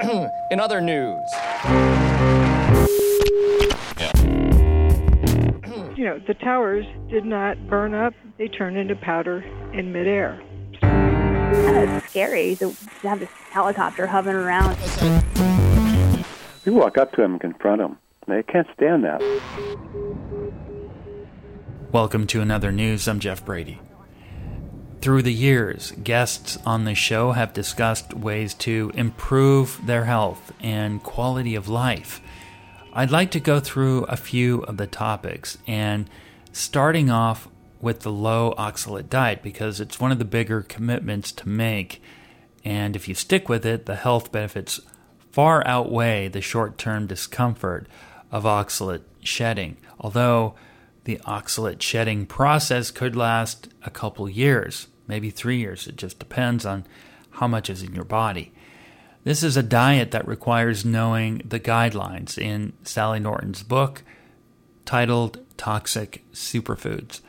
In other news. The towers did not burn up. They turned into powder in midair. It's scary to have this helicopter hovering around. You walk up to them and confront them. They can't stand that. Welcome to Another News. I'm Jeff Brady. Through the years, guests on the show have discussed ways to improve their health and quality of life. I'd like to go through a few of the topics, and starting off with the low oxalate diet, because it's one of the bigger commitments to make, and if you stick with it, the health benefits far outweigh the short-term discomfort of oxalate shedding, although the oxalate shedding process could last a couple years, maybe 3 years. It just depends on how much is in your body. This is a diet that requires knowing the guidelines in Sally Norton's book titled Toxic Superfoods.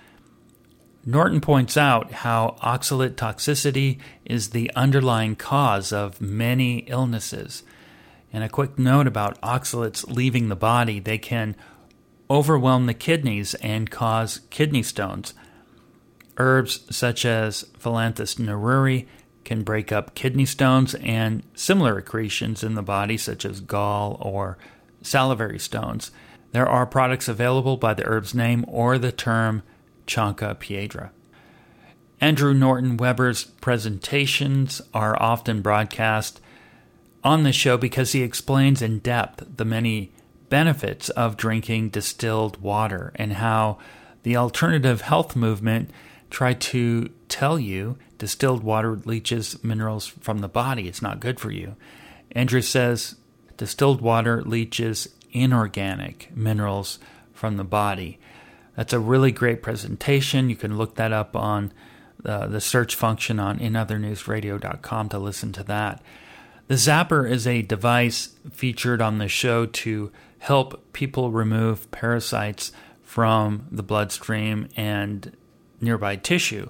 Norton points out how oxalate toxicity is the underlying cause of many illnesses. And a quick note about oxalates leaving the body: they can overwhelm the kidneys and cause kidney stones. Herbs such as Phyllanthus neruri can break up kidney stones and similar accretions in the body such as gall or salivary stones. There are products available by the herb's name or the term Chanca piedra. Andrew Norton Weber's presentations are often broadcast on the show because he explains in depth the many benefits of drinking distilled water and how the alternative health movement tried to tell you distilled water leaches minerals from the body. It's not good for you. Andrew says distilled water leaches inorganic minerals from the body. That's a really great presentation. You can look that up on the search function on inothernewsradio.com to listen to that. The Zapper is a device featured on the show to help people remove parasites from the bloodstream and nearby tissue.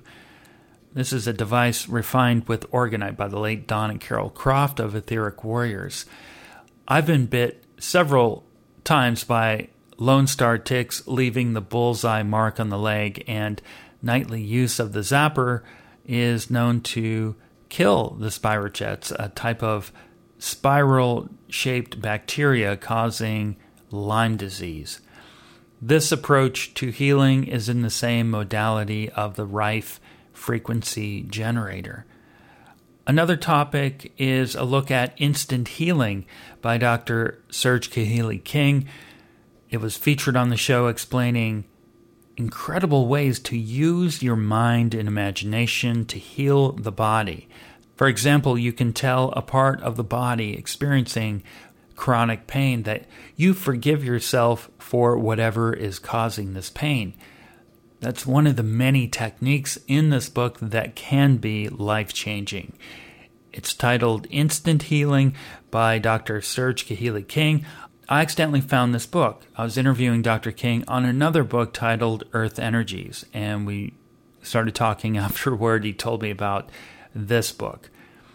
This is a device refined with orgonite by the late Don and Carol Croft of Etheric Warriors. I've been bit several times by Lone Star ticks, leaving the bullseye mark on the leg, and nightly use of the Zapper is known to kill the spirochetes, a type of spiral-shaped bacteria causing Lyme disease. This approach to healing is in the same modality of the Rife frequency generator. Another topic is a look at instant healing by Dr. Serge Kahili King. It was featured on the show explaining incredible ways to use your mind and imagination to heal the body. For example, you can tell a part of the body experiencing chronic pain that you forgive yourself for whatever is causing this pain. That's one of the many techniques in this book that can be life-changing. It's titled Instant Healing by Dr. Serge Kahili King. I accidentally found this book. I was interviewing Dr. King on another book titled Earth Energies, and we started talking afterward. He told me about this book.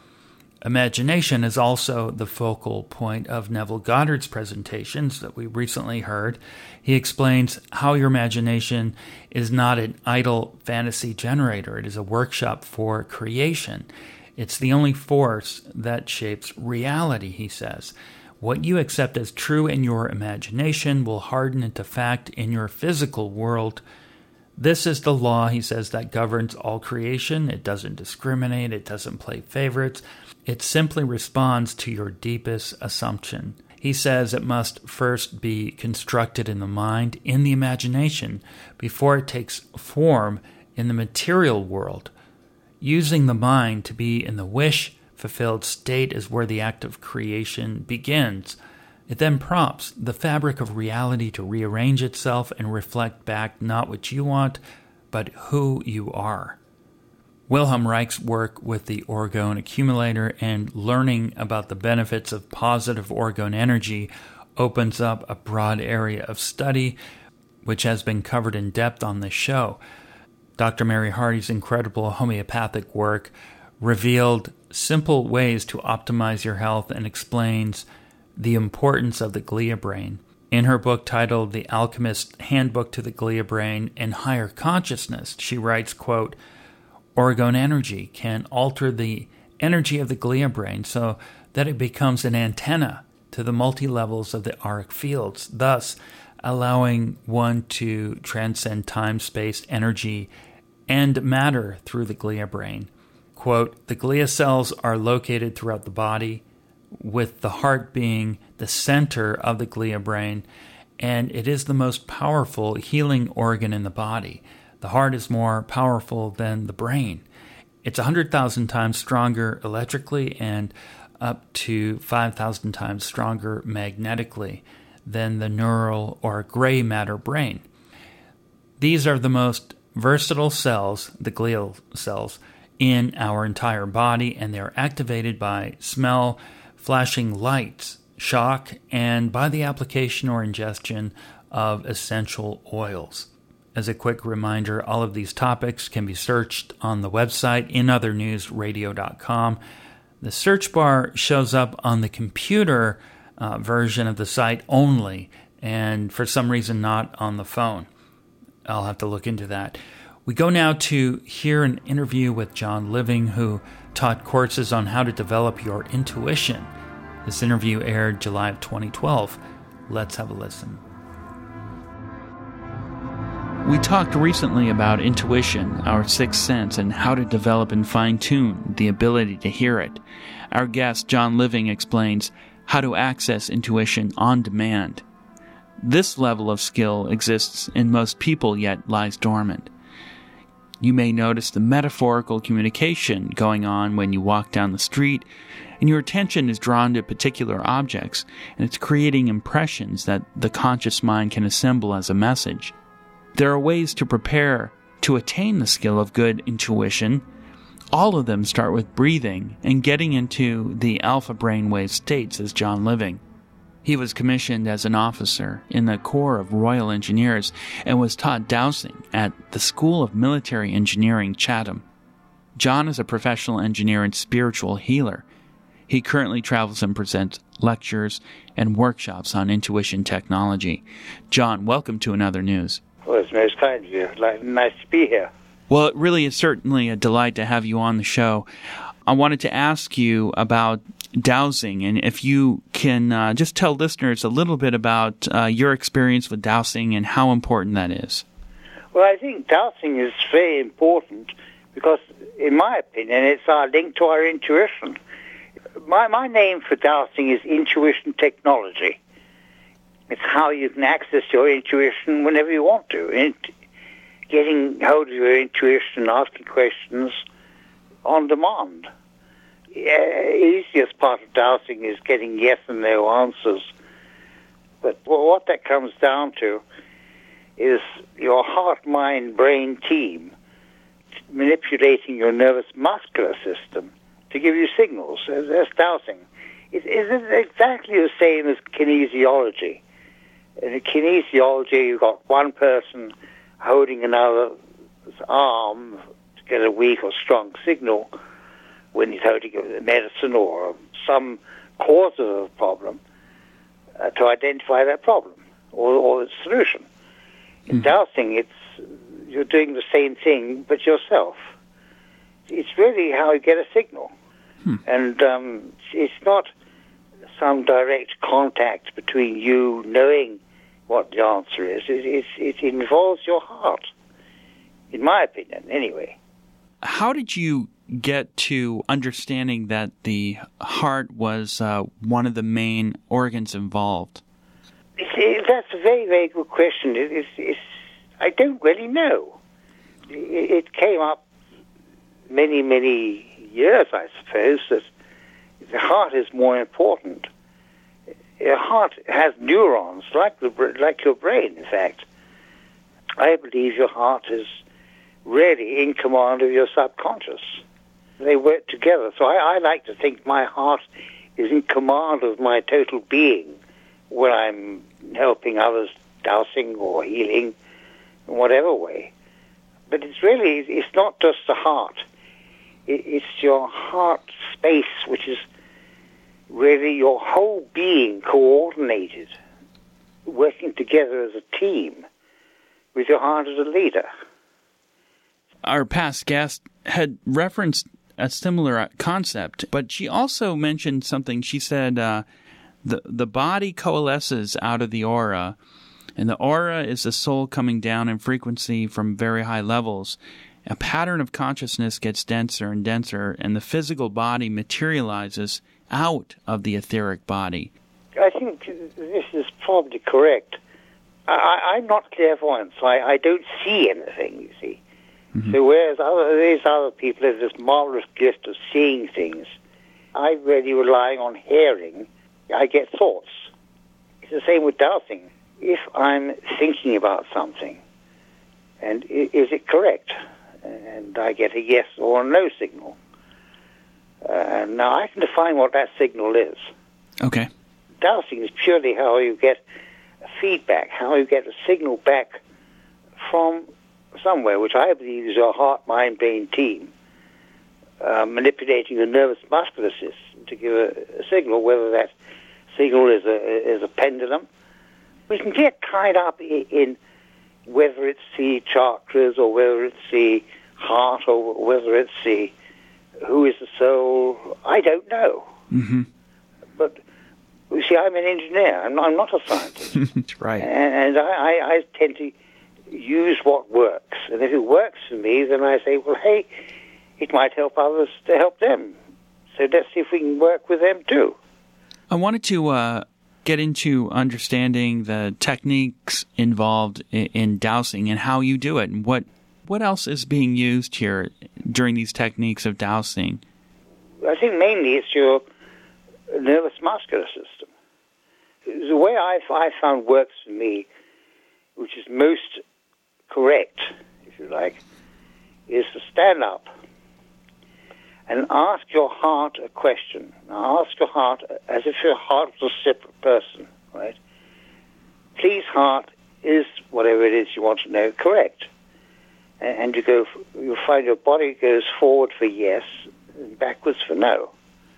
Imagination is also the focal point of Neville Goddard's presentations that we recently heard. He explains how your imagination is not an idle fantasy generator. It is a workshop for creation. It's the only force that shapes reality, he says. What you accept as true in your imagination will harden into fact in your physical world. This is the law, he says, that governs all creation. It doesn't discriminate. It doesn't play favorites. It simply responds to your deepest assumption. He says it must first be constructed in the mind, in the imagination, before it takes form in the material world. Using the mind to be in the wish-fulfilled state is where the act of creation begins. It then prompts the fabric of reality to rearrange itself and reflect back not what you want, but who you are. Wilhelm Reich's work with the orgone accumulator and learning about the benefits of positive orgone energy opens up a broad area of study, which has been covered in depth on this show. Dr. Mary Hardy's incredible homeopathic work revealed simple ways to optimize your health and explains the importance of the glia brain. In her book titled The Alchemist's Handbook to the Glia Brain and Higher Consciousness, she writes, quote, "Orgone energy can alter the energy of the glia brain so that it becomes an antenna to the multi-levels of the auric fields, thus allowing one to transcend time, space, energy, and matter through the glia brain." Quote, "The glia cells are located throughout the body, with the heart being the center of the glia brain, and it is the most powerful healing organ in the body. The heart is more powerful than the brain. It's 100,000 times stronger electrically and up to 5,000 times stronger magnetically than the neural or gray matter brain. These are the most versatile cells, the glial cells, in our entire body, and they are activated by smell, flashing lights, shock, and by the application or ingestion of essential oils." As a quick reminder, all of these topics can be searched on the website inothernewsradio.com. The search bar shows up on the computer version of the site only, and for some reason not on the phone. I'll have to look into that. We go now to hear an interview with John Living, who taught courses on how to develop your intuition. This interview aired July of 2012. Let's have a listen. We talked recently about intuition, our sixth sense, and how to develop and fine-tune the ability to hear it. Our guest, John Living, explains how to access intuition on demand. This level of skill exists in most people, yet lies dormant. You may notice the metaphorical communication going on when you walk down the street, and your attention is drawn to particular objects, and it's creating impressions that the conscious mind can assemble as a message. There are ways to prepare to attain the skill of good intuition. All of them start with breathing and getting into the alpha brainwave states, as John Living. He was commissioned as an officer in the Corps of Royal Engineers and was taught dowsing at the School of Military Engineering, Chatham. John is a professional engineer and spiritual healer. He currently travels and presents lectures and workshops on intuition technology. John, welcome to Another News. Well, it's most kind of you. Nice to be here. Well, it really is certainly a delight to have you on the show. I wanted to ask you about dowsing, and if you can just tell listeners a little bit about your experience with dowsing and how important that is. Well, I think dowsing is very important because, in my opinion, it's our link to our intuition. My name for dowsing is intuition technology. It's how you can access your intuition whenever you want to. Getting hold of your intuition, asking questions on demand. Easiest part of dowsing is getting yes and no answers. But what that comes down to is your heart-mind-brain team manipulating your nervous muscular system to give you signals. That's dowsing. It's exactly the same as kinesiology. In kinesiology, you've got one person holding another's arm to get a weak or strong signal when he's holding a medicine or some cause of a problem to identify that problem or its solution. In dowsing, you're doing the same thing but yourself. It's really how you get a signal. And it's not some direct contact between you knowing what the answer is. It involves your heart, in my opinion, anyway. How did you get to understanding that the heart was one of the main organs involved? That's a very, very good question. I don't really know. It came up many, many years, I suppose, that the heart is more important. Your heart has neurons, like your brain, in fact. I believe your heart is really in command of your subconscious. They work together. So I like to think my heart is in command of my total being when I'm helping others, dowsing or healing in whatever way. But it's not just the heart. It's your heart space, which is really your whole being coordinated, working together as a team with your heart as a leader. Our past guest had referenced a similar concept, but she also mentioned something. She said the body coalesces out of the aura, and the aura is the soul coming down in frequency from very high levels. A pattern of consciousness gets denser and denser, and the physical body materializes out of the etheric body. I think this is probably correct. I'm not clairvoyant, so I don't see anything, you see. Mm-hmm. So whereas these other people have this marvelous gift of seeing things, I'm really relying on hearing. I get thoughts. It's the same with dowsing. If I'm thinking about something, and is it correct? And I get a yes or a no signal. Now I can define what that signal is. Okay. Dowsing is purely how you get feedback, how you get a signal back from somewhere, which I believe is your heart, mind, brain team, manipulating the nervous muscular system to give a signal, whether that signal is a pendulum. We can get tied up in whether it's the chakras or whether it's the heart or whether it's the who is the soul. I don't know. Mm-hmm. But you see, I'm an engineer. I'm not a scientist. Right. And I tend to use what works. And if it works for me, then I say, well, hey, it might help others to help them. So let's see if we can work with them too. I wanted to get into understanding the techniques involved in dowsing and how you do it, and what else is being used here during these techniques of dowsing. I think mainly it's your nervous muscular system. The way I found works for me, which is most correct, if you like, is to stand up and ask your heart a question. Now, ask your heart as if your heart was a separate person, right? Please, heart, is whatever it is you want to know correct? And you'll find your body goes forward for yes and backwards for no.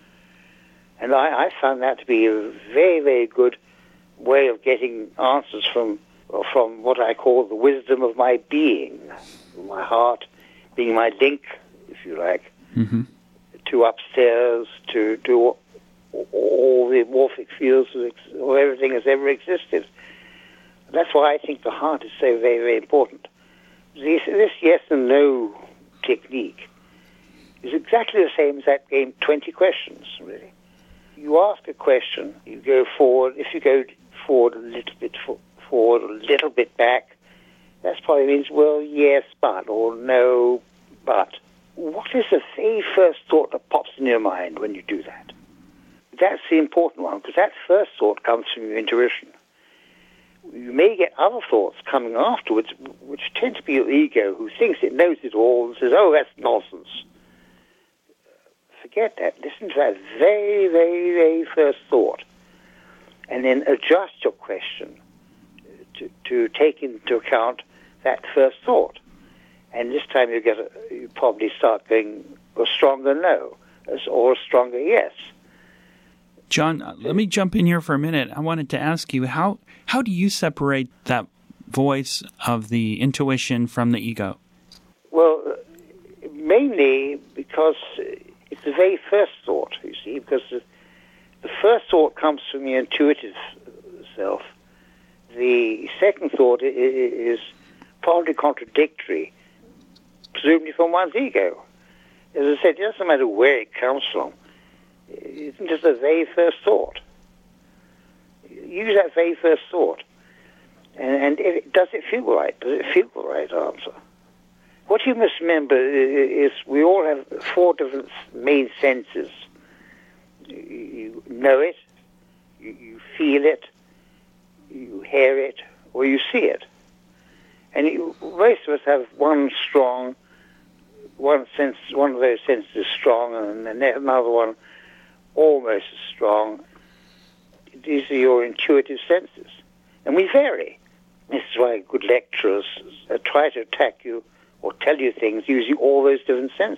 And I found that to be a very, very good way of getting answers from what I call the wisdom of my being, my heart being my link, if you like, mm-hmm. to upstairs, to all the morphic fields of everything that's ever existed. That's why I think the heart is so very, very important. This yes and no technique is exactly the same as that game 20 questions, really. You ask a question, you go forward. If you go forward a little bit forward, a little bit back, that probably means, well, yes, but, or no, but. What is the very first thought that pops in your mind when you do that? That's the important one, because that first thought comes from your intuition. You may get other thoughts coming afterwards, which tend to be your ego, who thinks it knows it all and says, oh, that's nonsense. Forget that. Listen to that very, very, very first thought. And then adjust your question to take into account that first thought. And this time you probably start going a stronger no or a stronger yes. John, let me jump in here for a minute. I wanted to ask you, how do you separate that voice of the intuition from the ego? Well, mainly because it's the very first thought, you see, because the first thought comes from your intuitive self. The second thought is probably contradictory, presumably from one's ego. As I said, it doesn't matter where it comes from. It's just the very first thought. Use that very first thought. And does it feel right? Does it feel the right answer? What you must remember is we all have 4 different main senses. You know it, you feel it, you hear it, or you see it. And most of us have one sense, one of those senses is strong, and another one almost as strong. These are your intuitive senses. And we vary. This is why good lecturers try to attack you or tell you things using all those different senses.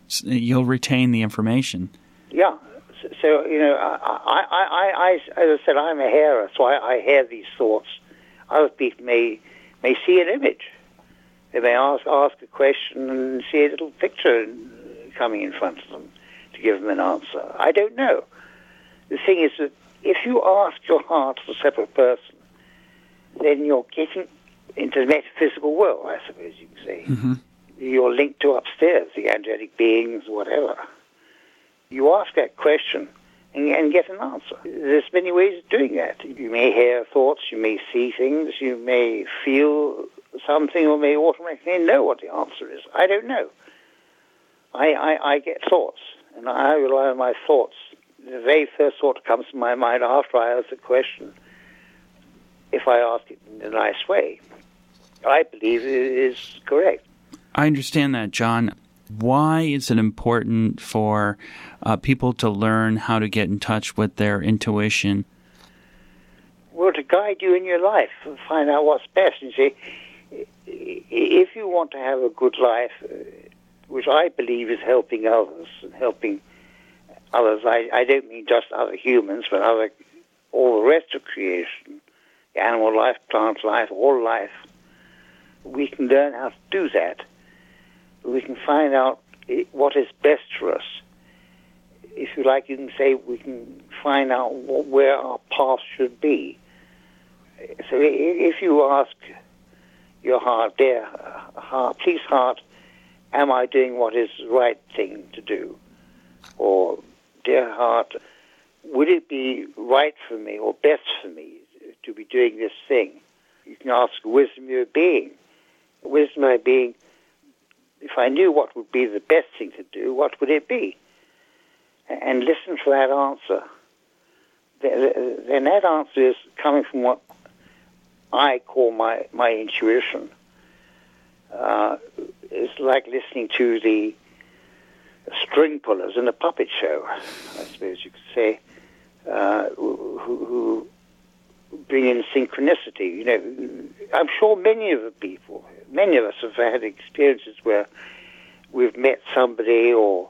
you'll retain the information. Yeah. So, I as I said, I'm a hearer, so I hear these thoughts. Other people may see an image. They may ask a question and see a little picture coming in front of them to give them an answer. I don't know. The thing is that if you ask your heart as a separate person, then you're getting into the metaphysical world, I suppose you could say. Mm-hmm. You're linked to upstairs, the angelic beings, whatever. You ask that question and get an answer. There's many ways of doing that. You may hear thoughts, you may see things, you may feel something, or may automatically know what the answer is. I don't know. I get thoughts, and I rely on my thoughts. The very first thought that comes to my mind after I ask the question, if I ask it in a nice way, I believe it is correct. I understand that, John. Why is it important for people to learn how to get in touch with their intuition? Well, to guide you in your life and find out what's best. You see, if you want to have a good life, which I believe is helping others and helping others, I don't mean just other humans, but all the rest of creation, animal life, plant life, all life, we can learn how to do that. We can find out what is best for us. If you like, you can say we can find out where our path should be. So if you ask your heart, dear heart, please heart, am I doing what is the right thing to do? Or, dear heart, would it be right for me or best for me to be doing this thing? You can ask wisdom of your being. Wisdom of my being, if I knew what would be the best thing to do, what would it be? And listen for that answer. Then that answer is coming from what I call my intuition. It's like listening to the string pullers in a puppet show, I suppose you could say, who bring in synchronicity. You know, I'm sure many of us have had experiences where we've met somebody or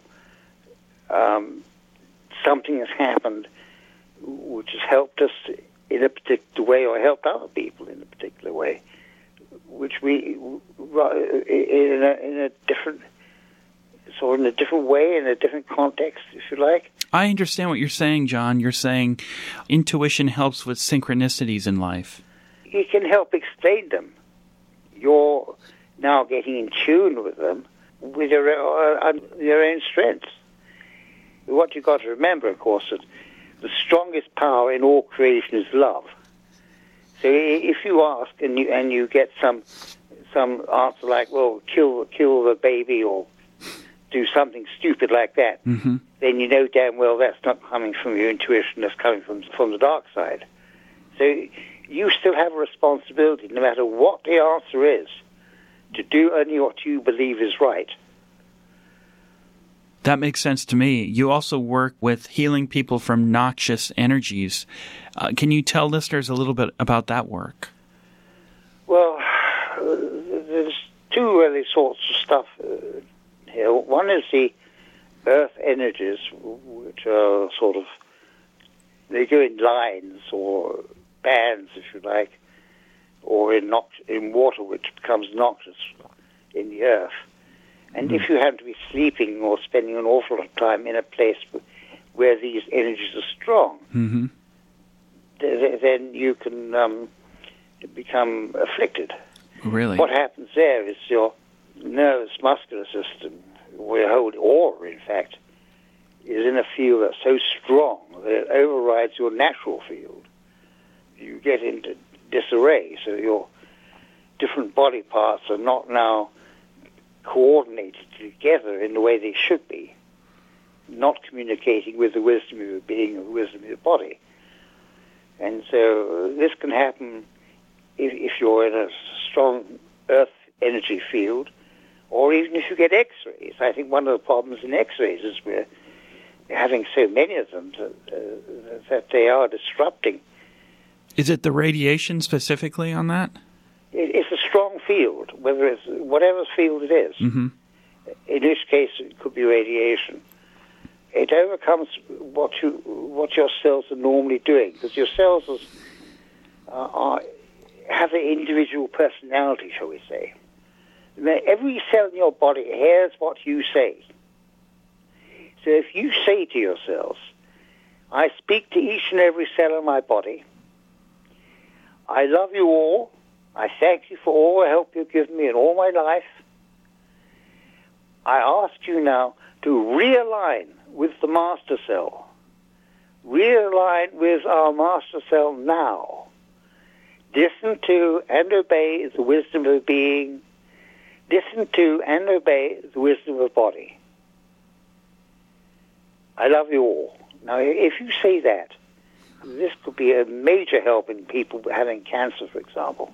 something has happened which has helped us in a particular way or helped other people in a particular way, which we in a different way, in a different context, if you like. I understand what you're saying, John. You're saying intuition helps with synchronicities in life. You can help explain them. You're now getting in tune with them with your own strengths. What you've got to remember, of course, that the strongest power in all creation is love. So if you ask and you get some answer like, well, kill the baby or do something stupid like that, mm-hmm. then you know damn well that's not coming from your intuition, that's coming from the dark side. So you still have a responsibility, no matter what the answer is, to do only what you believe is right. That makes sense to me. You also work with healing people from noxious energies. Can you tell listeners a little bit about that work? Well, there's two really sorts of stuff here. One is the earth energies, which are sort of, they go in lines or bands, if you like, or in water, which becomes noxious in the earth. And if you happen to be sleeping or spending an awful lot of time in a place where these energies are strong, mm-hmm. then you can become afflicted. Really? What happens there is your nervous muscular system, where whole aura, in fact, is in a field that's so strong that it overrides your natural field. You get into disarray, so your different body parts are not now coordinated together in the way they should be, not communicating with the wisdom of your being or the wisdom of your body. And so this can happen if you're in a strong earth energy field, or even if you get X-rays. I think one of the problems in X-rays is we're having so many of them that they are disrupting. Is it the radiation specifically on that? It's a strong field, whatever field it is. Mm-hmm. in which case it could be radiation. It overcomes what your cells are normally doing, because your cells have an individual personality, shall we say. Every cell in your body hears what you say. So if you say to your cells, I speak to each and every cell in my body, I love you all, I thank you for all the help you've given me in all my life, I ask you now to realign with the master cell. Realign with our master cell now. Listen to and obey the wisdom of being. Listen to and obey the wisdom of body. I love you all. Now, if you say that, this could be a major help in people having cancer, for example.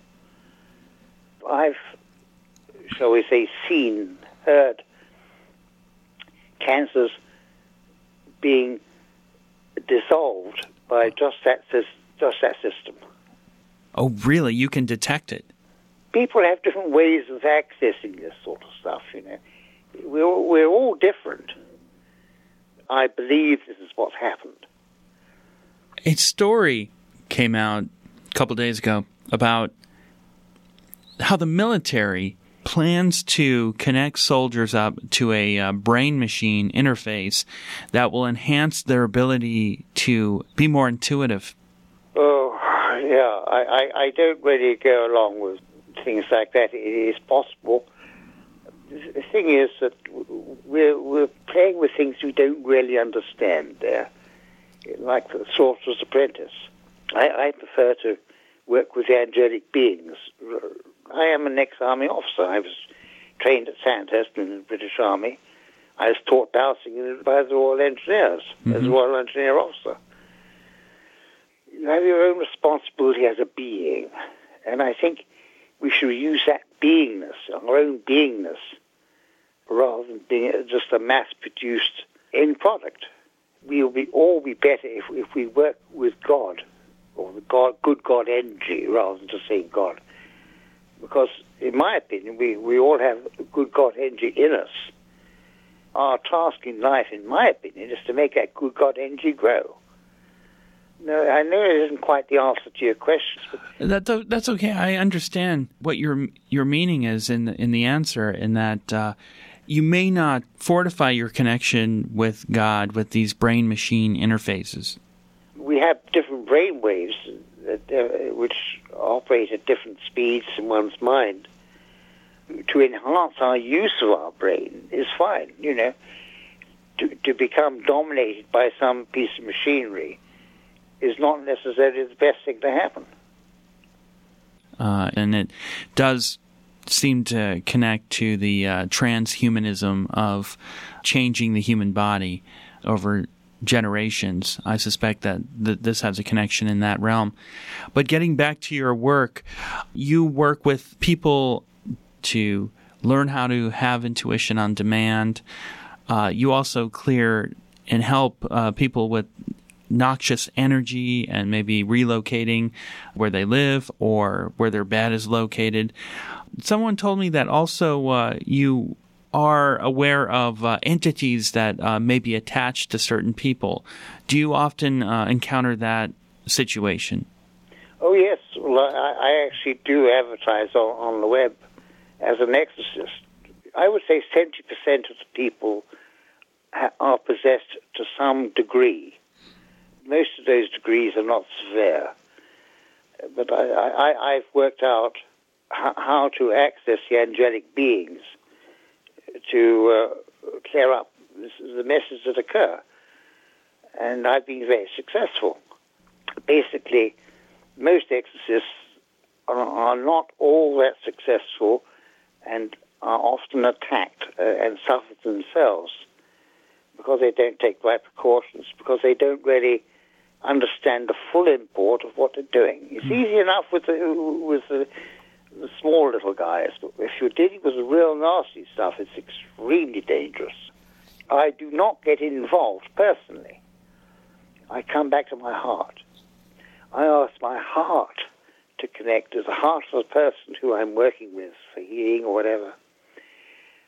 I've, shall we say, heard cancers being dissolved by just that system. Oh, really? You can detect it? People have different ways of accessing this sort of stuff, you know. We're all different. I believe this is what's happened. A story came out a couple days ago about how the military plans to connect soldiers up to a brain-machine interface that will enhance their ability to be more intuitive. Oh, yeah. I don't really go along with things like that. It is possible. The thing is that we're playing with things we don't really understand there, like the Sorcerer's Apprentice. I prefer to work with the angelic beings. I am an ex-army officer. I was trained at Sandhurst in the British Army. I was taught dowsing by the Royal Engineers as a Royal Engineer officer. You have your own responsibility as a being, and I think we should use that beingness, our own beingness, rather than being just a mass-produced end product. We'll all be better if we work with God, or the good God energy, rather than just saying God. Because, in my opinion, we all have good God energy in us. Our task in life, in my opinion, is to make that good God energy grow. No, I know it isn't quite the answer to your questions. But that's okay. I understand what your meaning is in the answer, in that you may not fortify your connection with God with these brain-machine interfaces. We have different brain waves which operate at different speeds in one's mind. To enhance our use of our brain is fine, you know. To become dominated by some piece of machinery is not necessarily the best thing to happen. And it does seem to connect to the transhumanism of changing the human body over generations. I suspect that this has a connection in that realm. But getting back to your work, you work with people to learn how to have intuition on demand. You also clear and help people with noxious energy and maybe relocating where they live or where their bed is located. Someone told me that also you are aware of entities that may be attached to certain people. Do you often encounter that situation? Oh, yes. Well, I actually do advertise on the web as an exorcist. I would say 70% of the people are possessed to some degree. Most of those degrees are not severe. But I've worked out how to access the angelic beings to clear up the messes that occur. And I've been very successful. Basically, most exorcists are not all that successful and are often attacked and suffer themselves because they don't take the right precautions, because they don't really understand the full import of what they're doing. It's easy enough with the small little guys, but if you're dealing with the real nasty stuff, it's extremely dangerous. I do not get involved personally. I come back to my heart. I ask my heart to connect to the heart of the person who I'm working with for healing or whatever.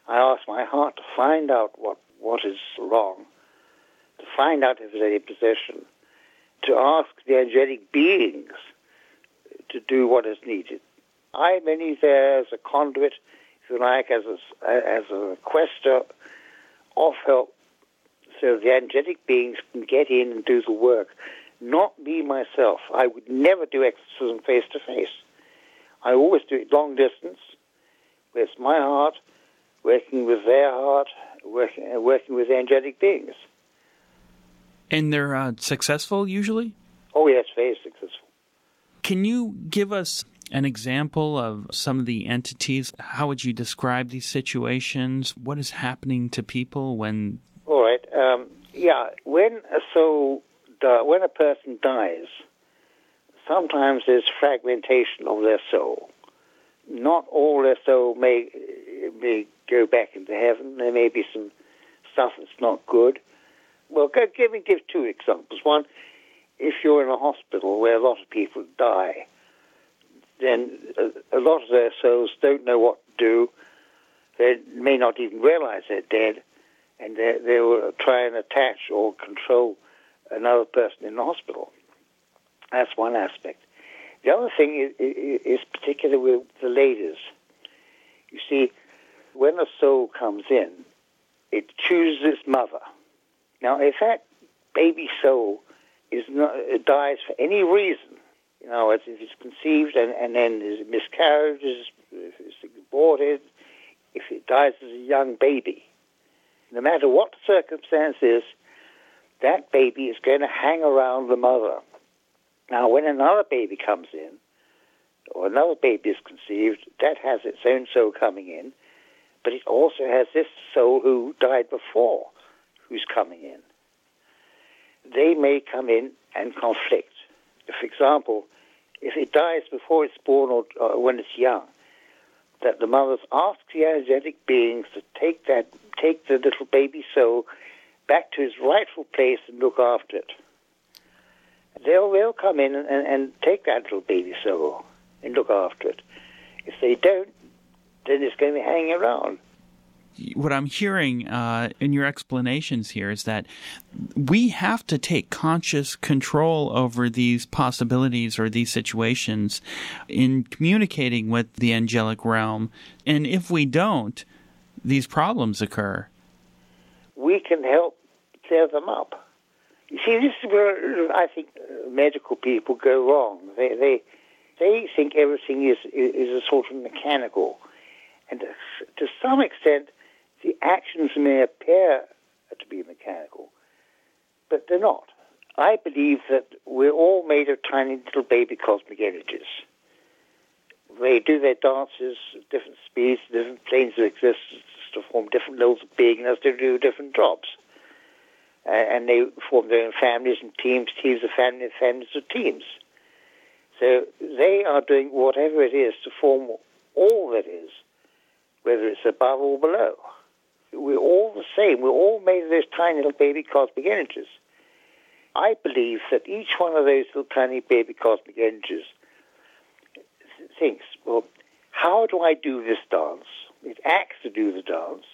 I ask my heart to find out what is wrong, to find out if there's any possession, to ask the angelic beings to do what is needed. I'm only there as a conduit, if you like, as a requester of help, so the angelic beings can get in and do the work. Not me myself. I would never do exorcism face-to-face. I always do it long distance, where it's my heart working with their heart, working with the angelic beings. And they're successful, usually? Oh, yes, very successful. Can you give us an example of some of the entities? How would you describe these situations? What is happening to people when... All right. When a person dies, sometimes there's fragmentation of their soul. Not all their soul may go back into heaven. There may be some stuff that's not good. Well, give two examples. One, if you're in a hospital where a lot of people die, then a lot of their souls don't know what to do. They may not even realize they're dead, and they will try and attach or control another person in the hospital. That's one aspect. The other thing is particular with the ladies. You see, when a soul comes in, it chooses its mother. Now, if that baby soul dies for any reason, if it's conceived and then there's miscarriages, if it's aborted, if it dies as a young baby, no matter what the circumstance is, that baby is going to hang around the mother. Now, when another baby comes in, or another baby is conceived, that has its own soul coming in, but it also has this soul who died before who's coming in. They may come in and conflict. For example, if it dies before it's born or when it's young, that the mothers ask the angelic beings to take the little baby soul back to its rightful place and look after it. They'll come in and take that little baby soul and look after it. If they don't, then it's going to be hanging around. What I'm hearing in your explanations here is that we have to take conscious control over these possibilities or these situations in communicating with the angelic realm. And if we don't, these problems occur. We can help clear them up. You see, this is where I think medical people go wrong. They think everything is a sort of mechanical. And to some extent, the actions may appear to be mechanical, but they're not. I believe that we're all made of tiny little baby cosmic energies. They do their dances at different speeds, different planes of existence to form different levels of beingness to do different jobs. And they form their own families and teams of families, families of teams. So they are doing whatever it is to form all that is, whether it's above or below. We're all the same. We're all made of those tiny little baby cosmic energies. I believe that each one of those little tiny baby cosmic energies thinks, well, how do I do this dance? It acts to do the dance.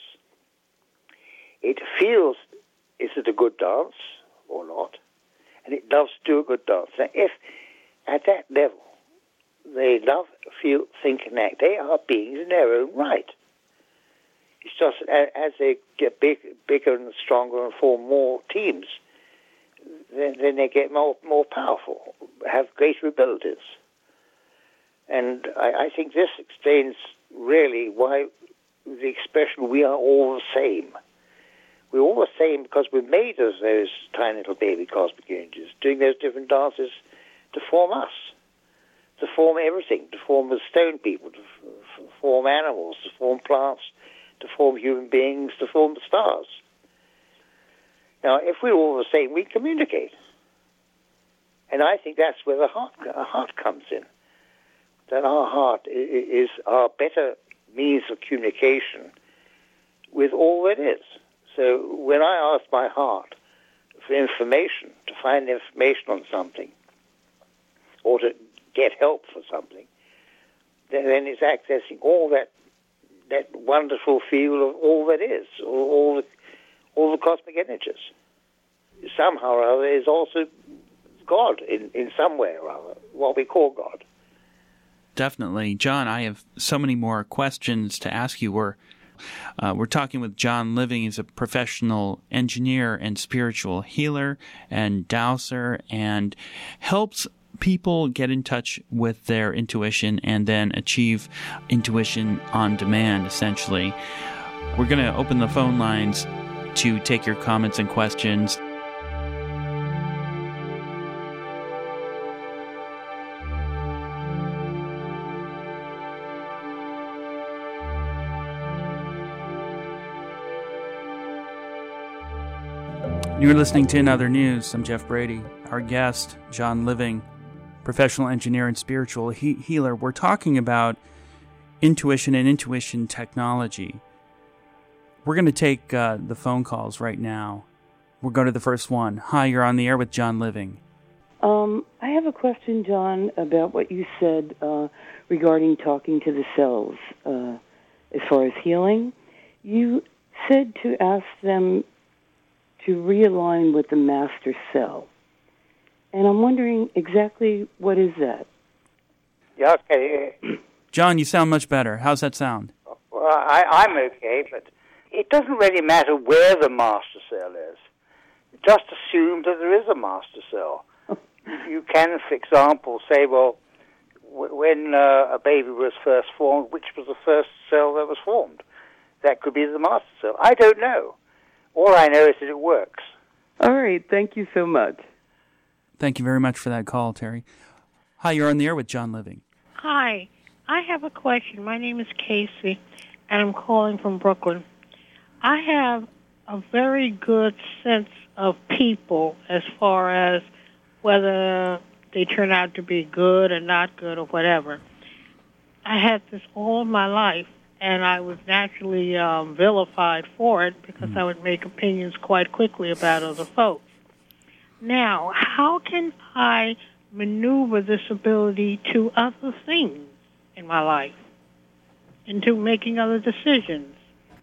It feels, is it a good dance or not? And it loves to do a good dance. Now, if at that level they love, feel, think, and act, they are beings in their own right. It's just as they get bigger and stronger and form more teams, then they get more powerful, have greater abilities. And I think this explains really why the expression, we are all the same. We're all the same because we're made of those tiny little baby cosmic energies, doing those different dances to form us, to form everything, to form the stone people, to form animals, to form plants, to form human beings, to form the stars. Now, if we're all the same, we communicate. And I think that's where the heart comes in. That our heart is our better means of communication with all that is. So when I ask my heart for information, to find information on something, or to get help for something, then it's accessing all that that wonderful field of all that is, all the cosmic energies. Somehow or other is also God in some way or other, what we call God. Definitely. John, I have so many more questions to ask you. We're talking with John Living. He's a professional engineer and spiritual healer and dowser, and helps people get in touch with their intuition and then achieve intuition on demand, essentially. We're going to open the phone lines to take your comments and questions. You're listening to Another News. I'm Jeff Brady. Our guest, John Living, professional engineer and spiritual healer. We're talking about intuition and intuition technology. We're going to take the phone calls right now. We'll go to the first one. Hi, you're on the air with John Living. I have a question, John, about what you said regarding talking to the cells as far as healing. You said to ask them to realign with the master cell. And I'm wondering exactly what is that? Yeah, okay. John, you sound much better. How's that sound? Well, I'm okay, but it doesn't really matter where the master cell is. Just assume that there is a master cell. You can, for example, say, well, when a baby was first formed, which was the first cell that was formed? That could be the master cell. I don't know. All I know is that it works. All right. Thank you so much. Thank you very much for that call, Terry. Hi, you're on the air with John Living. Hi. I have a question. My name is Casey, and I'm calling from Brooklyn. I have a very good sense of people as far as whether they turn out to be good or not good or whatever. I had this all my life, and I was naturally vilified for it because I would make opinions quite quickly about other folks. Now, how can I maneuver this ability to other things in my life, into making other decisions?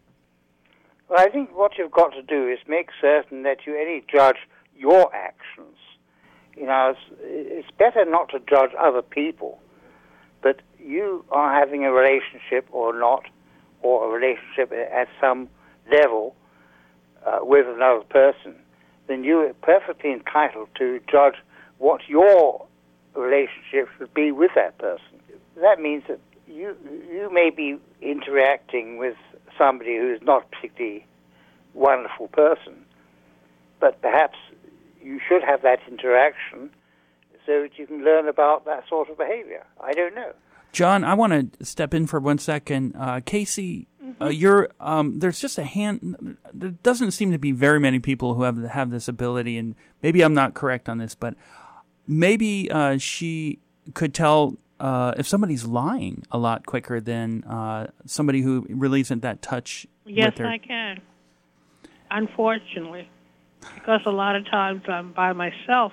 Well, I think what you've got to do is make certain that you only judge your actions. You know, it's better not to judge other people, but you are having a relationship or not, or a relationship at some level with another person, then you are perfectly entitled to judge what your relationship should be with that person. That means that you may be interacting with somebody who is not a particularly wonderful person, but perhaps you should have that interaction so that you can learn about that sort of behavior. I don't know. John, I want to step in for 1 second. Casey, you're there's just a hand. There doesn't seem to be very many people who have this ability, and maybe I'm not correct on this, but maybe she could tell if somebody's lying a lot quicker than somebody who really isn't that touch. Yes, with her. I can. Unfortunately, because a lot of times I'm by myself.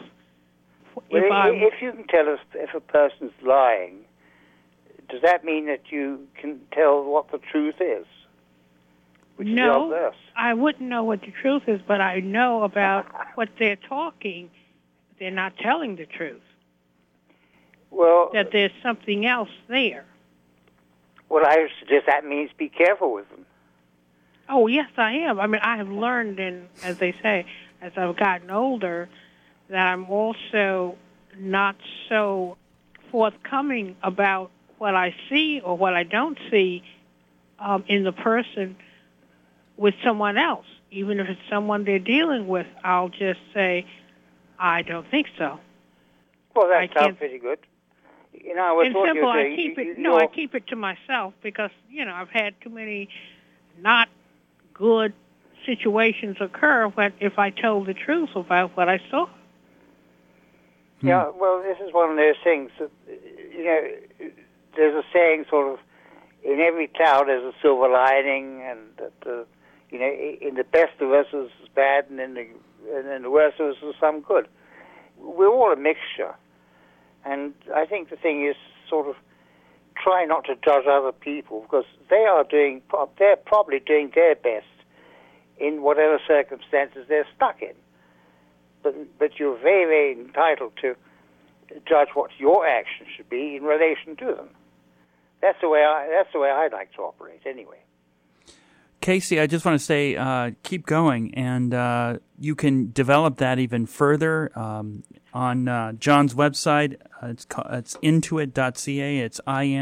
If you can tell us if a person's lying, does that mean that you can tell what the truth is? No, I wouldn't know what the truth is, but I know about what they're talking. They're not telling the truth. Well, that there's something else there. Well, I suggest that means be careful with them. Oh, yes, I am. I mean, I have learned, as they say, as I've gotten older, that I'm also not so forthcoming about what I see or what I don't see in the person with someone else. Even if it's someone they're dealing with, I'll just say, I don't think so. Well, that sounds pretty good. You know, in simple, I keep it to myself because, you know, I've had too many not good situations occur if I told the truth about what I saw. Yeah, well, this is one of those things that, you know, there's a saying sort of, in every cloud there's a silver lining, and that, you know, in the best of us is bad, and in the worst of us is some good. We're all a mixture. And I think the thing is sort of try not to judge other people because they're probably doing their best in whatever circumstances they're stuck in. But you're very, very entitled to judge what your action should be in relation to them. That's the way I like to operate, anyway. Casey, I just want to say, keep going, and you can develop that even further on John's website. It's intuit.ca. It's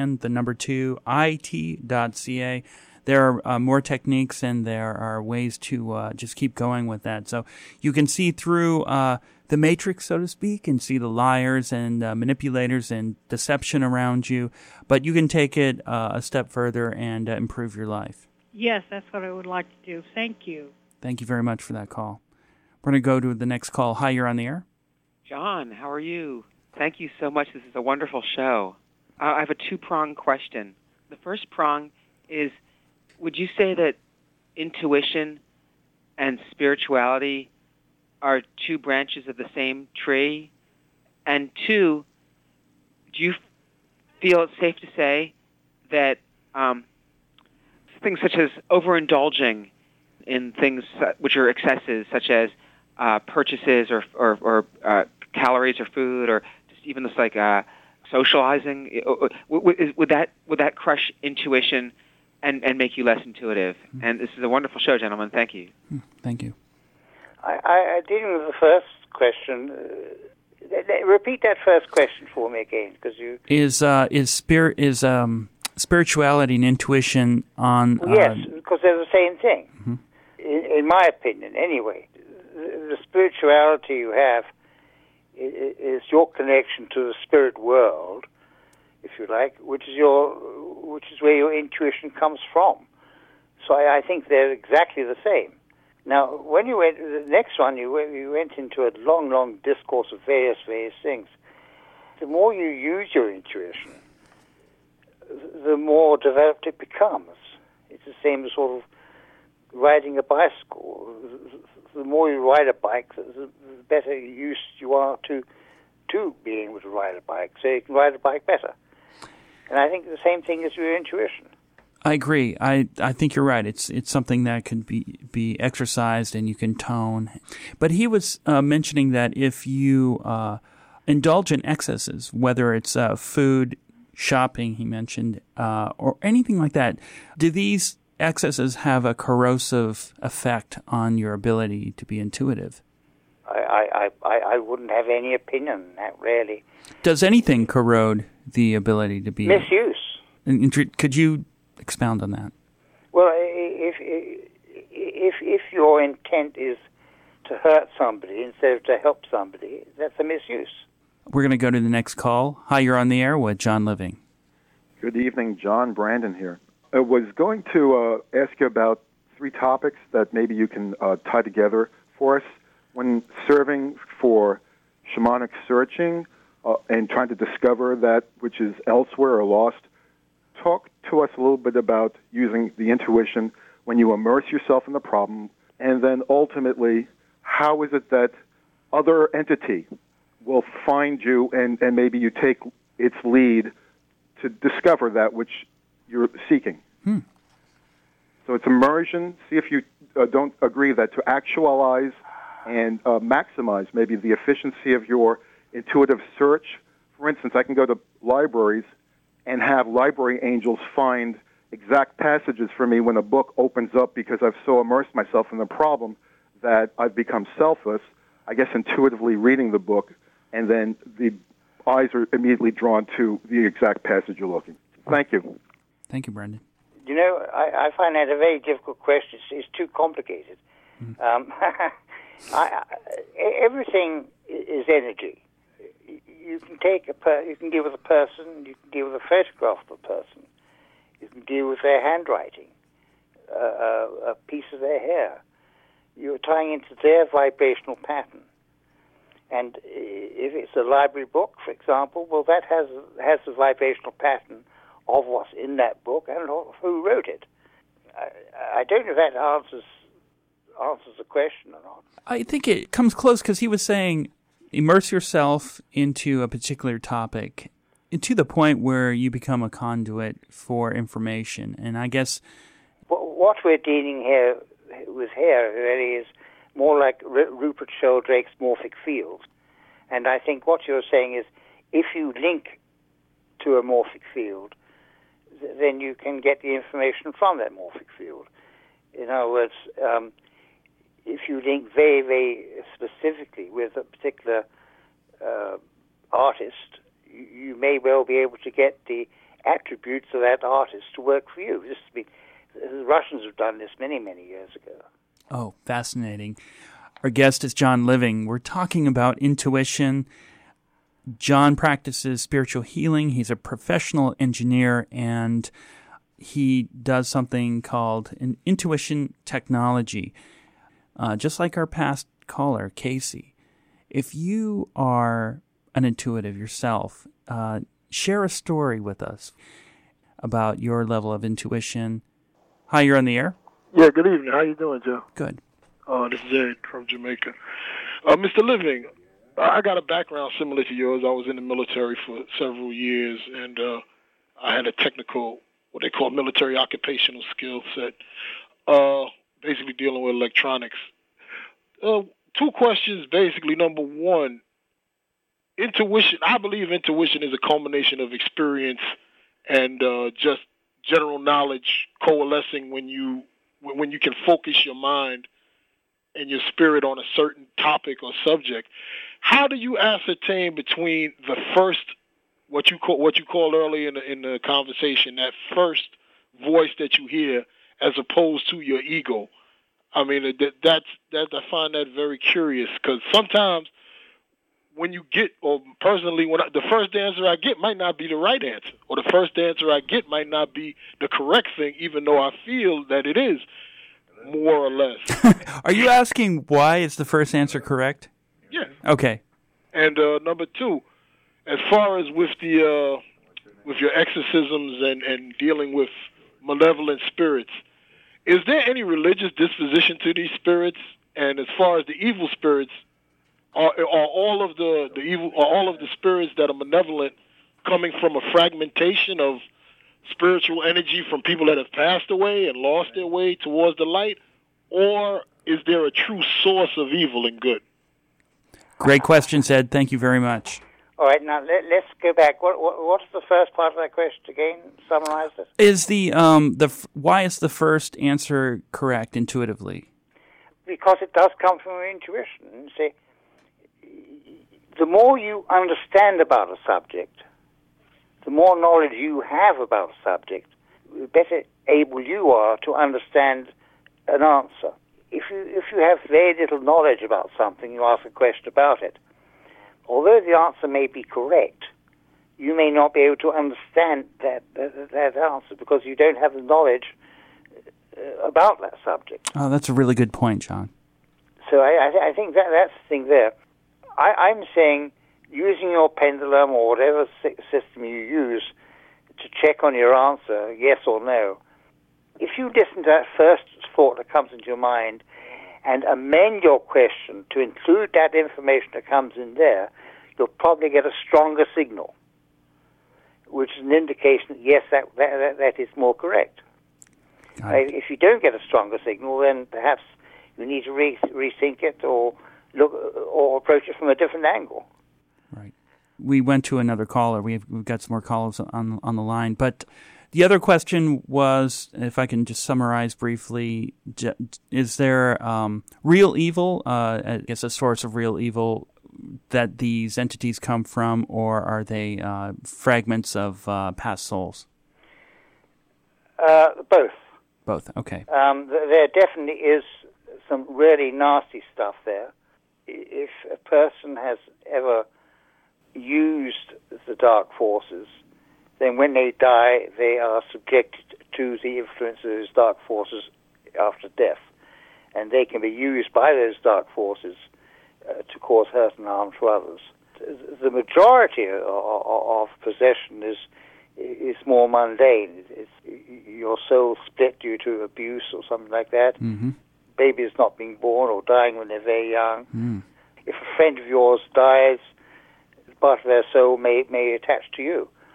it.ca. There are more techniques, and there are ways to just keep going with that. So you can see through the matrix, so to speak, and see the liars and manipulators and deception around you. But you can take it a step further and improve your life. Yes, that's what I would like to do. Thank you. Thank you very much for that call. We're going to go to the next call. Hi, you're on the air. John, how are you? Thank you so much. This is a wonderful show. I have a two-pronged question. The first prong is, would you say that intuition and spirituality are two branches of the same tree? And two, do you feel it's safe to say that things such as overindulging in things which are excesses, such as purchases or calories or food, or just even this like socializing, would that crush intuition and make you less intuitive? Mm-hmm. And this is a wonderful show, gentlemen. Thank you. Thank you. I dealing with the first question. Repeat that first question for me again, because you is spirituality and intuition on... Yes, because they're the same thing. Mm-hmm. In my opinion, anyway. The spirituality you have is your connection to the spirit world, if you like, which is where your intuition comes from. So I think they're exactly the same. Now, when you went the next one, you went into a long discourse of various things. The more you use your intuition, the more developed it becomes. It's the same as sort of riding a bicycle. The more you ride a bike, the better used you are to being able to ride a bike, so you can ride a bike better. And I think the same thing is your intuition. I agree. I think you're right. It's something that can be exercised and you can tone. But he was mentioning that if you indulge in excesses, whether it's food, shopping, he mentioned, or anything like that, do these excesses have a corrosive effect on your ability to be intuitive? I wouldn't have any opinion on that, really. Does anything corrode the ability to be... Misuse. Could you expound on that? Well, if your intent is to hurt somebody instead of to help somebody, that's a misuse. We're going to go to the next call. Hi, you're on the air with John Living. Good evening, John Brandon here. I was going to ask you about 3 topics that maybe you can tie together for us. When serving for shamanic searching and trying to discover that which is elsewhere or lost, talk to us a little bit about using the intuition when you immerse yourself in the problem, and then ultimately, how is it that other entity will find you and maybe you take its lead to discover that which you're seeking. So it's immersion. See if you don't agree that to actualize and maximize maybe the efficiency of your intuitive search. For instance, I can go to libraries and have library angels find exact passages for me when a book opens up because I've so immersed myself in the problem that I've become selfless, I guess intuitively reading the book, and then the eyes are immediately drawn to the exact passage you're looking. Thank you. Thank you, Brendan. You know, I find that a very difficult question. It's too complicated. Everything is energy. You can you can deal with a person, you can deal with a photograph of a person, you can deal with their handwriting, a piece of their hair. You're tying into their vibrational pattern. And if it's a library book, for example, well, that has the vibrational pattern of what's in that book and of who wrote it. I don't know if that answers the question or not. I think it comes close because he was saying immerse yourself into a particular topic to the point where you become a conduit for information. And I guess what we're dealing with here really is more like Rupert Sheldrake's morphic field. And I think what you're saying is if you link to a morphic field, then you can get the information from that morphic field. In other words, if you link very, very specifically with a particular artist, you may well be able to get the attributes of that artist to work for you. The Russians have done this many, many years ago. Oh, fascinating. Our guest is John Living. We're talking about intuition. John practices spiritual healing. He's a professional engineer, and he does something called an intuition technology. Just like our past caller, Casey. If you are an intuitive yourself, share a story with us about your level of intuition. Hi, you're on the air. Yeah, good evening. How you doing, Joe? Good. This is Ed from Jamaica. Mr. Living, I got a background similar to yours. I was in the military for several years, and I had a technical, what they call military occupational skill set, basically dealing with electronics. Two questions, basically. Number one, intuition. I believe intuition is a culmination of experience and just general knowledge coalescing when you can focus your mind and your spirit on a certain topic or subject. How do you ascertain between the first, what you called earlier in the conversation, that first voice that you hear, as opposed to your ego? I mean, I find that very curious, because sometimes when you get, or personally, the first answer I get might not be the right answer, or the first answer I get might not be the correct thing, even though I feel that it is, more or less. Are you asking why is the first answer correct? Yeah. Okay. And number two, as far as with your exorcisms and dealing with malevolent spirits, is there any religious disposition to these spirits? And as far as the evil spirits, are all of the spirits that are malevolent coming from a fragmentation of spiritual energy from people that have passed away and lost their way towards the light, or is there a true source of evil and good? Great question, Ed. Thank you very much. All right, now let's go back. What's the first part of that question again? Summarize it. Is why is the first answer correct intuitively? Because it does come from your intuition. See, the more you understand about a subject, the more knowledge you have about a subject, the better able you are to understand an answer. If you have very little knowledge about something, you ask a question about it. Although the answer may be correct, you may not be able to understand that answer because you don't have the knowledge about that subject. Oh, that's a really good point, John. So I think that's the thing there. I'm saying using your pendulum or whatever system you use to check on your answer, yes or no, if you listen to that first thought that comes into your mind and amend your question to include that information that comes in there, you'll probably get a stronger signal, which is an indication that, yes, that is more correct. If you don't get a stronger signal, then perhaps you need to rethink it or approach it from a different angle. Right. We went to another caller. We've got some more callers on the line. But the other question was, if I can just summarize briefly, is there real evil, I guess a source of real evil that these entities come from, or are they fragments of past souls? Both. Both, okay. There definitely is some really nasty stuff there. If a person has ever used the dark forces, then when they die, they are subjected to the influence of those dark forces after death. And they can be used by those dark forces to cause hurt and harm to others. The majority of possession is more mundane. It's your soul split due to abuse or something like that. Mm-hmm. Babies not being born or dying when they're very young. Mm. If a friend of yours dies, part of their soul may attach to you.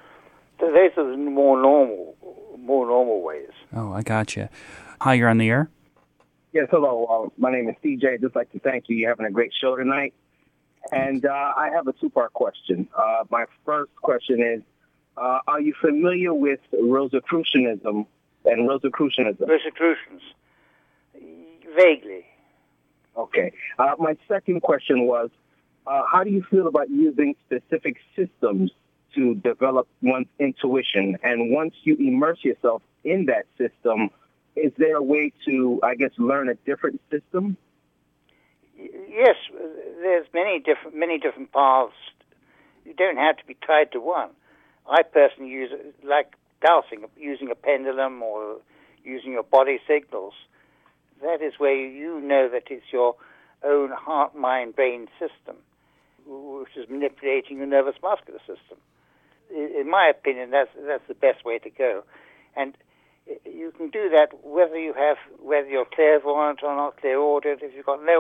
Those are the more normal ways. Oh, I gotcha. Hi, you're on the air. Yes, hello. My name is CJ. I'd just like to thank you. You're having a great show tonight. And I have a two-part question. My first question is, are you familiar with Rosicrucianism and Rosicrucianism? Rosicrucians. Vaguely. Okay. My second question was, how do you feel about using specific systems to develop one's intuition? And once you immerse yourself in that system, is there a way to, I guess, learn a different system? Yes, there's many different paths. You don't have to be tied to one. I personally use it like dowsing, using a pendulum or using your body signals. That is where you know that it's your own heart, mind, brain system, which is manipulating the nervous muscular system. In my opinion, that's the best way to go. And you can do that whether you're clairvoyant or not clairaudient, if you've got no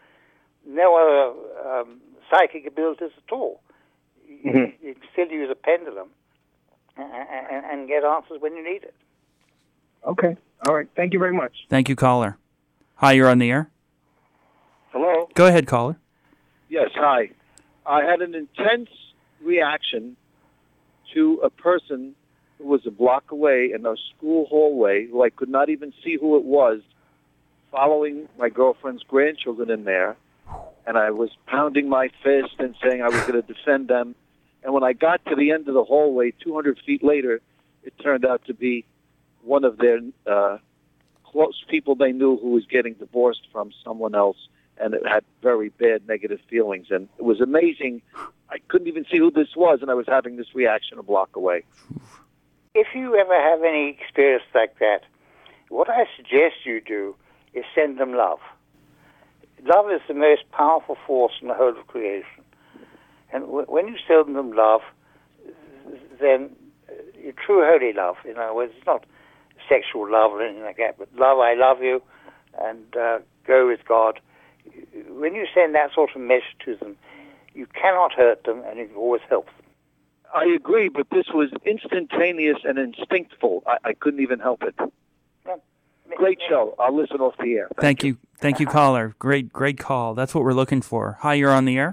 other psychic abilities at all. Mm-hmm. You can still use a pendulum and get answers when you need it. Okay. All right. Thank you very much. Thank you, caller. Hi, you're on the air. Hello? Go ahead, caller. Yes, hi. I had an intense reaction to a person who was a block away in a school hallway who I could not even see who it was, following my girlfriend's grandchildren in there. And I was pounding my fist and saying I was going to defend them. And when I got to the end of the hallway, 200 feet later, it turned out to be one of their close people they knew who was getting divorced from someone else, and it had very bad negative feelings. And it was amazing. I couldn't even see who this was, and I was having this reaction a block away. If you ever have any experience like that, what I suggest you do is send them love. Love is the most powerful force in the whole of creation. And when you send them love, then true holy love, in other words, it's not sexual love or anything like that, but love, I love you, and go with God. When you send that sort of message to them, you cannot hurt them, and you can always help them. I agree, but this was instantaneous and instinctful. I couldn't even help it. Great show. I'll listen off the air. Thank you. Thank you, caller. Great call. That's what we're looking for. Hi, you're on the air.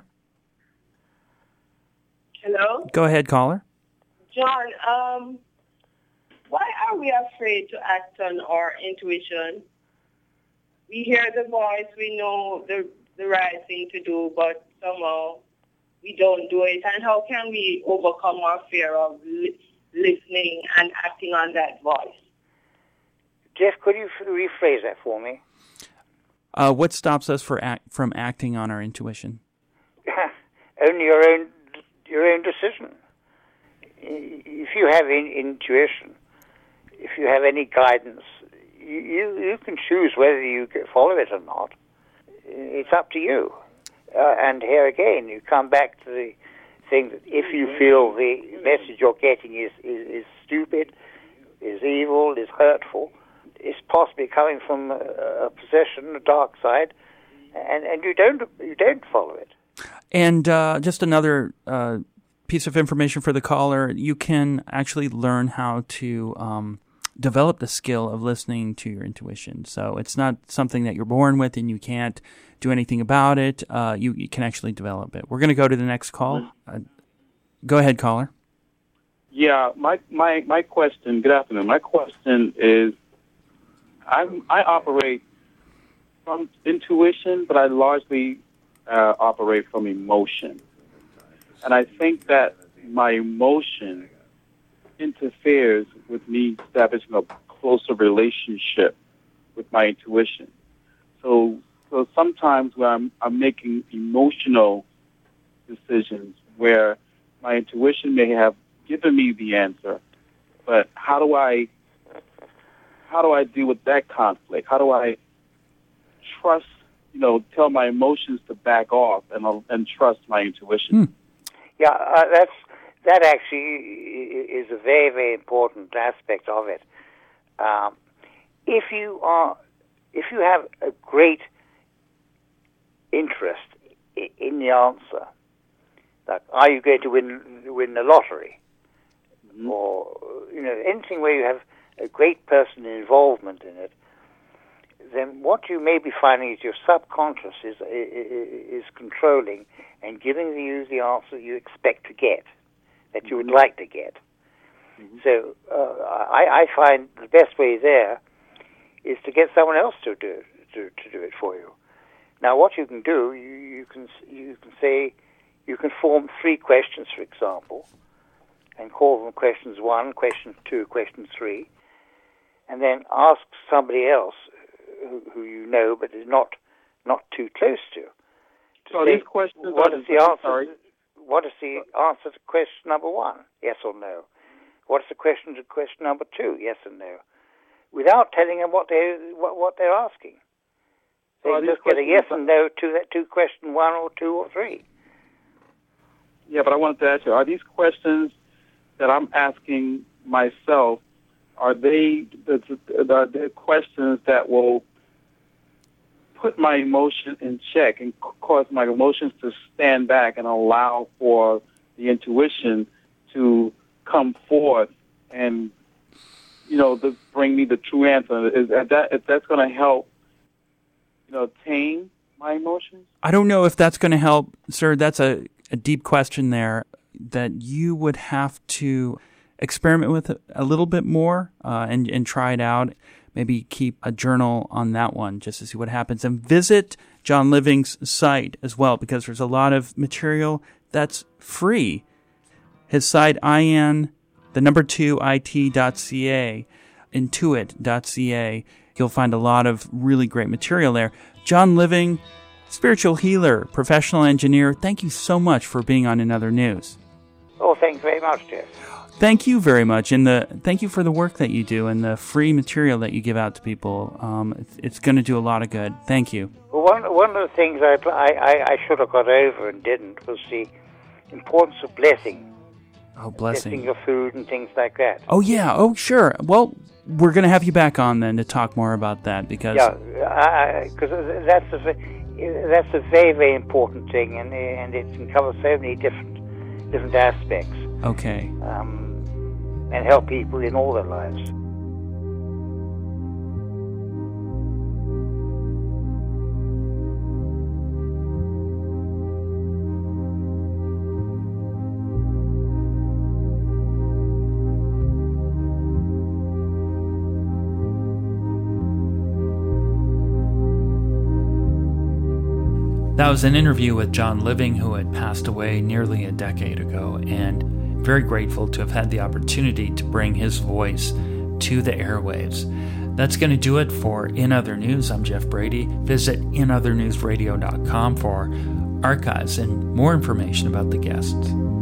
Hello? Go ahead, caller. John, why are we afraid to act on our intuition? We hear the voice, we know the right thing to do, but somehow we don't do it. And how can we overcome our fear of listening and acting on that voice? Jeff, could you rephrase that for me? What stops us from acting on our intuition? Only your own decision. If you have intuition, if you have any guidance, you can choose whether you follow it or not. It's up to you. And here again, you come back to the thing that if you feel the message you're getting is stupid, is evil, is hurtful, it's possibly coming from a possession, a dark side, and you don't follow it. And just another piece of information for the caller: you can actually learn how to develop the skill of listening to your intuition. So it's not something that you're born with and you can't do anything about it. You can actually develop it. We're going to go to the next call. Go ahead, caller. Yeah, my question. Good afternoon. My question is, I operate from intuition, but I largely operate from emotion. And I think that my emotion interferes with me establishing a closer relationship with my intuition. So sometimes when I'm making emotional decisions where my intuition may have given me the answer, but how do I deal with that conflict? How do I trust, tell my emotions to back off and trust my intuition? Yeah, that actually is a very, very important aspect of it. If you have a great interest in the answer, like are you going to win the lottery? or anything where you have a great person involvement in it, then what you may be finding is your subconscious is controlling and giving you the answer you expect to get, that you would like to get. So I find the best way there is to get someone else to do it for you. Now, what you can do, you can say, you can form 3 questions, for example, and call them questions 1, question 2, question 3, and then ask somebody else who you know but is not too close to. So these questions. What is the answer? What is the answer to question number 1? Yes or no? What is the question to question number 2? Yes or no? Without telling them what they're asking. They just get a yes and no to question 1 or 2 or 3. Yeah, but I wanted to ask you: are these questions that I'm asking myself? Are they the questions that will put my emotion in check and cause my emotions to stand back and allow for the intuition to come forth and, to bring me the true answer? Is that's going to help, tame my emotions? I don't know if that's going to help, sir. That's a deep question there that you would have to experiment with a little bit more and try it out. Maybe keep a journal on that one just to see what happens. And visit John Living's site as well, because there's a lot of material that's free. His site, it.ca, intuit.ca. You'll find a lot of really great material there. John Living, spiritual healer, professional engineer, thank you so much for being on Another News. Oh, thanks very much, Jeff. Thank you very much, and thank you for the work that you do and the free material that you give out to people. It's going to do a lot of good. Thank you. Well, one of the things I should have got over and didn't was the importance of blessing. Oh, blessing. Blessing your food and things like that. Oh, yeah. Oh, sure. Well, we're going to have you back on then to talk more about that because... Yeah, because that's a very, very important thing, and it can cover so many different aspects. Okay. And help people in all their lives. That was an interview with John Living, who had passed away nearly a decade ago, and very grateful to have had the opportunity to bring his voice to the airwaves. That's going to do it for In Other News. I'm Jeff Brady. Visit inothernewsradio.com for archives and more information about the guests.